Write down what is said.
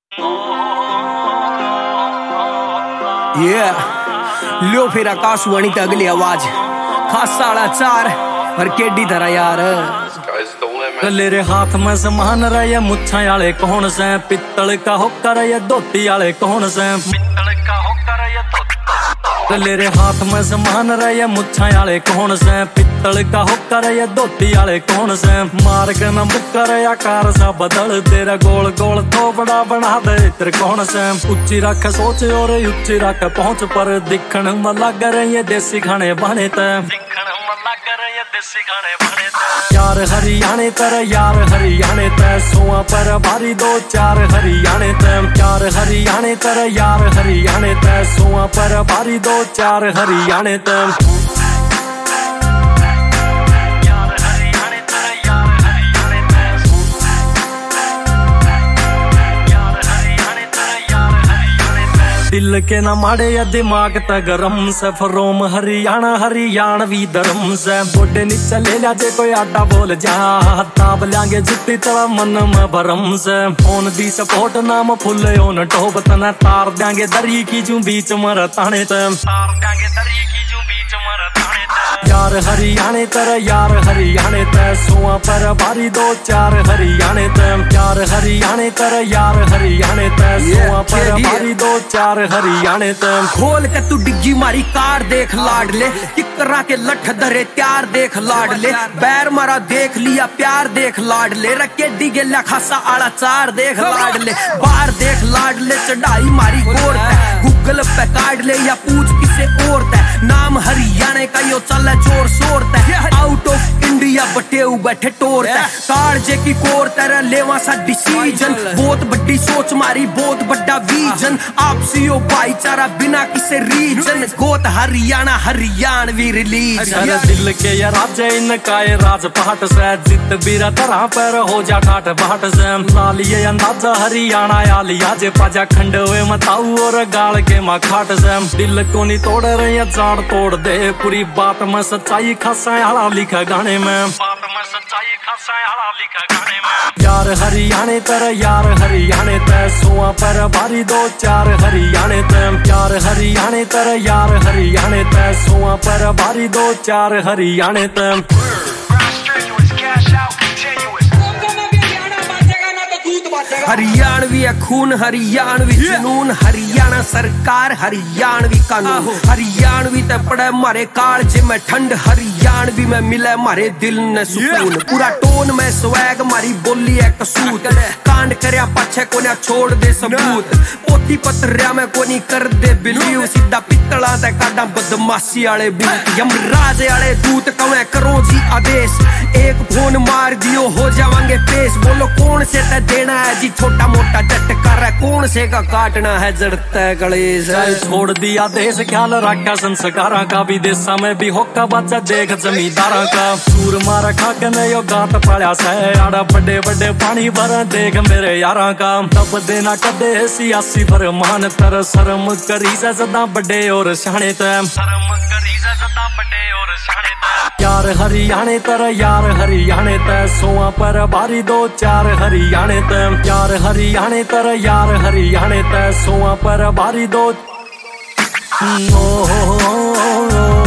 लियो फिर आकाशवाणी ते अगली आवाज खासा आला चार और केडी धरा यार लेरे हाथ में समान रहे मुच्छा आले कौन से पित्तल का होकर ये धोती आले कौन से पित्तल का होकर ये लेरे हाथ में समान रहे मुच्छा आले कौन से पित्तल का होकर ये धोती आले कौन से मार के न मुक्कर आकार सा बदल तेरा गोल गोल थोपड़ा बना दे तेरे कौन से ऊंची रख सोच और ऊंची रख पहुंच पर दिखण में लग रहे ये देसी खाने बने ते यार हरियाणे तर यार हरियाणे ते सोआ पर भारी दो चार हरियाणे ते यार हरियाणे तर यार हरियाणे ते सोआ पर भारी दो चार हरियाणे ते दिल के न माड़े या दिमाग त गरम से फरोम हरियाणा हरियाणवी धर्म से बोडे नीचे ले लिया जे कोई आटा बोल जा ताब लांगे जुत्ती चला मन में भरम से फोन दी सपोर्ट नाम फुल ओन टोब तना तार देंगे दरी की जू बीच मर ताने तार देंगे दरी की जू बीच मर ताने यार हरियाणे तर यार हरियाणे ते सोआ पर भारी दो चार हरियाणे ते यार हरियाणे तर यार हरियाणे ते सोआ पर भारी दो चार हरियाणे ते खोल के तू डिग्गी मारी कार देख लाड ले किकरा के लठ धरे त्यार देख लाड ले बैर मारा देख लिया प्यार देख लाड ले रके डिगे ला खासा आला चार देख लाड ले बार देख लाड ले चढ़ाई मारी गोर गूगल पे काट ले या पूछ किसे और नाम हरियाणे का यो चल जोर शोर आउट ऑफ इंडिया बटे बैठे टोर कार जे की कोर तेरा लेवा सा डिसीजन बहुत बड़ी सोच मारी बहुत बड़ा विजन आपसी ओ भाईचारा बिना किसे रीजन गोत हरियाणा हरियाणवी रिलीज दिल के या राजे इनका ये राजपाट से जित बीरा तरह पर हो जा ठाट बाट से लालिए अंदाजा हरियाणा या लिया जे पाजा खंड हुए मताऊ और गाल के मा खाट से दिल को नहीं तोड़ रहे जान तोड़ दे पूरी बात में सच्चाई खासा आला लिखा गाने में बात में सच्चाई खासा आला लिखा गाने में यार हरियाणे तर यार हरियाणे ते सोआ पर भारी दो चार हरियाणे ते यार हरियाणे तर यार हरियाणे ते सोआ पर भारी दो चार हरियाणे ते हरियाणवी खून हरियाणवी जुनून हरियाणा सरकार हरियाणवी कानून हरियाणवी ते पड़े मारे काल जे में ठंड हरियाणवी में मिले मारे दिल ने सुकून पूरा टोन में स्वैग मारी बोली है कसूत कांड करया पाछे कोन्या छोड़ दे सबूत पोथी पत्रिया में कोनी कर दे बिलीव सीधा पित्तला ते काडा बदमाशी आले बूत यमराज आले दूत कवे करो जी आदेश एक फोन मार दियो हो जावांगे पेश बोलो कौन से ते देना है जी छोटा मोटा झटकार है कौन से का काटना है जड़ता है गणेश छोड़ दिया देश ख्याल रखा संस्कारा का विदेशा में भी होका बच्चा देख जमींदारा का सूर मारा खा के ने यो गात पाया से आड़ा बड़े बड़े पानी भर देख मेरे यारा का तब देना कदे सियासी फरमान तर शर्म करी से सदा बड़े और शाने ते शर्म करी से सदा बड़े और शाने ते यार हरियाणे तर यार हरियाणे ते सोआ पर भारी दो चार हरियाणे ते यार हरियाणे तर यार हरियाणे ते सोआ पर भारी दो